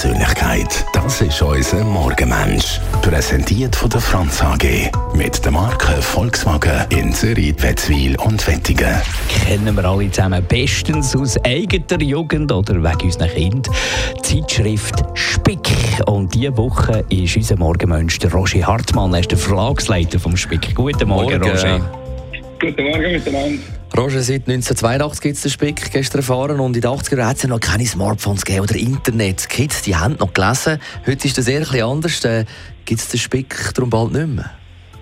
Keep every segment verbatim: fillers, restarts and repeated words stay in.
Persönlichkeit. Das ist unser Morgenmensch. Präsentiert von der Franz A G. Mit der Marke Volkswagen in Zürich, Wetzwil und Wettigen. Kennen wir alle zusammen bestens aus eigener Jugend oder wegen unseren Kindern. Zeitschrift Spick. Und diese Woche ist unser Morgenmensch der Roger Hartmann. Er ist der Verlagsleiter vom Spick. Guten Morgen, Morgen. Roger. Guten Morgen miteinander. Roger, seit neunzehnhundertzweiundachtzig gibt es den Spick, gestern erfahren. Und in den achtziger Jahren hat es ja noch keine Smartphones gegeben oder Internet. Die Kids, die haben noch gelesen. Heute ist das eher ein bisschen anders. Äh, gibt es den Spick darum bald nicht mehr?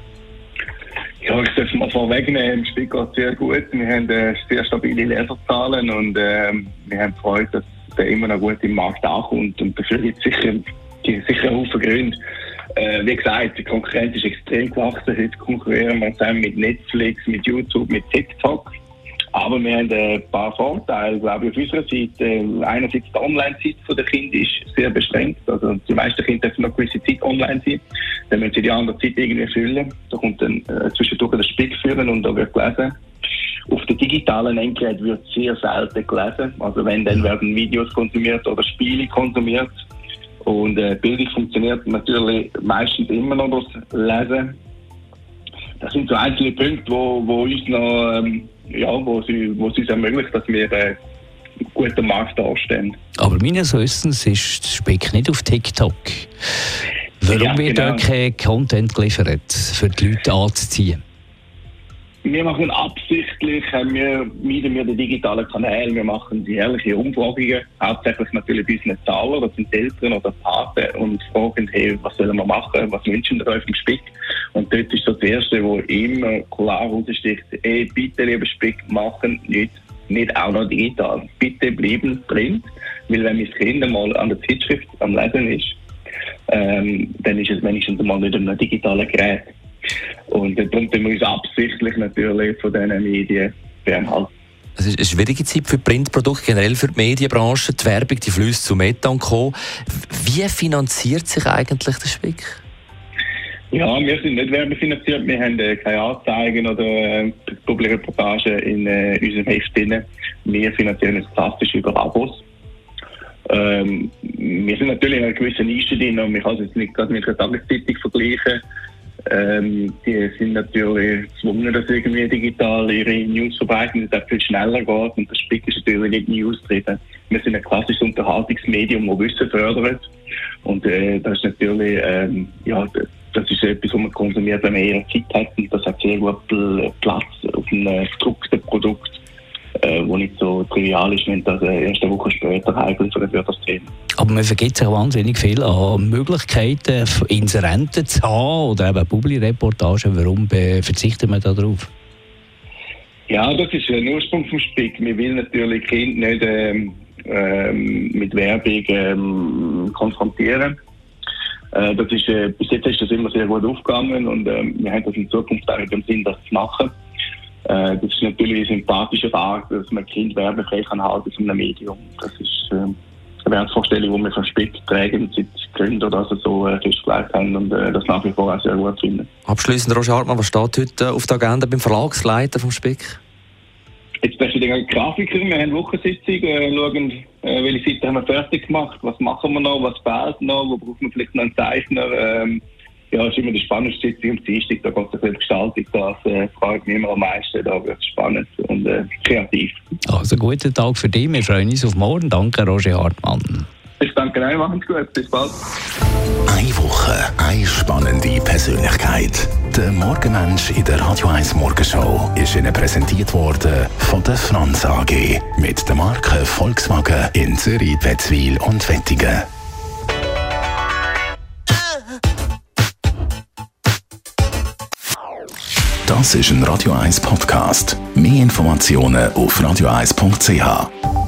Ja, ich darf mal vorwegnehmen, im Spick geht es sehr gut. Wir haben äh, sehr stabile Leserzahlen und äh, wir haben Freude, dass der immer noch gut im Markt ankommt. Und dafür gibt es sicher, sicher einen Haufen Gründe. Äh, wie gesagt, die Konkurrenz ist extrem gewachsen. Heute konkurrieren wir zusammen mit Netflix, mit YouTube, mit TikTok. Aber wir haben ein paar Vorteile, glaube ich, auf unserer Seite. Einerseits die Online-Zeit der Kinder ist sehr beschränkt. Also die meisten Kinder dürfen noch eine gewisse Zeit online sein. Dann müssen sie die andere Zeit irgendwie füllen. Da kommt dann äh, zwischendurch der Spick führen und da wird gelesen. Auf den digitalen Endgerät wird sehr selten gelesen. Also wenn, dann werden Videos konsumiert oder Spiele konsumiert. Und äh, Bildung funktioniert natürlich meistens immer noch durch Lesen. Das sind so einzelne Punkte, wo, wo uns noch, ähm, ja, wo sie, wo es uns ermöglicht, dass wir äh, gut am Markt dastehen. Aber meines Wissens ist der Spick nicht auf TikTok. Warum Ja, wird genau. da kein Content geliefert, für die Leute anzuziehen? Wir machen absichtlich, äh, wir meiden wir die digitalen Kanäle, wir machen jährliche Umfragungen, hauptsächlich natürlich bei unseren Zahlen, das sind die Eltern oder Paten, und fragen, hey, was sollen wir machen, was wünschen wir euch im Spick? Und dort ist so das Erste, wo immer klar raussticht, hey, bitte, lieber Spick, machen nicht, nicht auch noch digital. Bitte bleiben print, weil wenn mein Kind mal an der Zeitschrift am Lesen ist, ähm, dann ist es wenigstens mal nicht an einem digitalen Gerät. Und darum müssen wir uns absichtlich natürlich von diesen Medien fernhalten. Es ist eine schwierige Zeit für Printprodukte, generell für die Medienbranche. Die Werbung, die fließt zu Meta und Co. Wie finanziert sich eigentlich der Spick? Ja, wir sind nicht werbefinanziert. Wir haben äh, keine Anzeigen oder äh, Publireportagen in äh, unserem Heft drin. Wir finanzieren uns klassisch über Abos. Ähm, wir sind natürlich in einer gewissen Nische drin und wir können es jetzt nicht gerade mit einer Tageszeitung vergleichen. Ähm, die sind natürlich gezwungen, dass irgendwie digital ihre News verbreiten, dass es viel schneller geht. Und der Spick ist natürlich nicht News-driven. Wir sind ein klassisches Unterhaltungsmedium, das Wissen fördert. Und äh, das ist natürlich, ähm, ja, das ist etwas, was man konsumiert, wenn man eher Zeit hat. Und das hat sehr gut Platz auf einem gedruckten Produkt, äh, wo nicht so trivial ist, wenn das äh, erst eine Woche später heimgeliefert wird, das Thema. Aber man vergibt sich wahnsinnig viel an Möglichkeiten, Inserenten zu haben oder eben Publi-Reportagen. Warum be- verzichtet man da drauf? Ja, das ist ein Ursprung vom Spick. Wir wollen natürlich Kinder nicht ähm, ähm, mit Werbung ähm, konfrontieren. Äh, das ist, äh, bis jetzt ist das immer sehr gut aufgegangen und äh, wir haben das in Zukunft auch in dem Sinn, das zu machen. Äh, das ist natürlich eine sympathische Art, dass man Kind werbefrei kann halten von einem Medium. Das ist äh, eine Wertvorstellung, die wir vom Spick tragen, seit Gründen oder also so äh, festgelegt haben und äh, das nach wie vor auch sehr gut finden. Abschliessend, Roger Hartmann, was steht heute auf der Agenda beim Verlagsleiter vom Spick? Jetzt bist du die Grafiker, wir haben Wochensitzung, äh, schauen, äh, welche Seite haben wir fertig gemacht, was machen wir noch, was fehlt noch, wo brauchen wir vielleicht noch einen Zeichner. Ähm, ja, das ist immer die spannendste Sitzung am Dienstag, da geht es um Gestaltung, das äh, fragt mich immer am meisten, da wird es spannend und äh, kreativ. Also guten Tag für dich, wir freuen uns auf morgen. Danke, Roger Hartmann. Ich danke euch, macht's gut, bis bald. Eine Woche, eine spannende Persönlichkeit. Der Morgenmensch in der Radio eins Morgenshow ist Ihnen präsentiert worden von der Franz A G. Mit der Marke Volkswagen in Zürich, Wetzwil und Wettigen. Das ist ein Radio eins Podcast. Mehr Informationen auf radio eins punkt c h.